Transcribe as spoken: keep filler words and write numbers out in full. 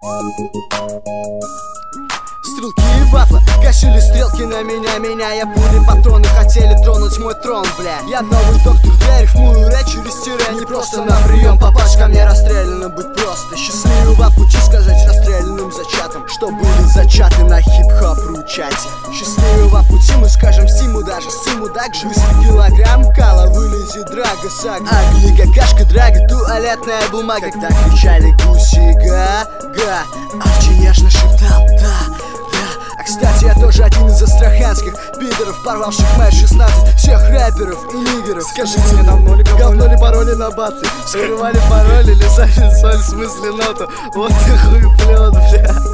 Стрелки и батла косили стрелки на меня. Меня пули патроны хотели тронуть мой трон, бля. Я новый доктор, я рифмую речь через тире. Не просто на прием попасть ко мне, расстрелянным быть просто. Счастливого пути сказать расстрелянным зачатым, что были зачаты на хип-хоп ручате. Счастливого пути мы скажем Стиму, даже Стиму так же. Если килограмм кала вылезет драга сага. Агли какашка драга, туалетная бумага. Когда кричали гуси га-га, Арчи нежно шептал да. А кстати, я тоже один из астраханских пидоров, порвавших мои шестнадцать всех рэперов и нигеров. Скажите мне, давно ли говно ли пароли на бацы? Скрывали пароли, лизали соль, в смысле ноту. Вот ты хуеплет, бля.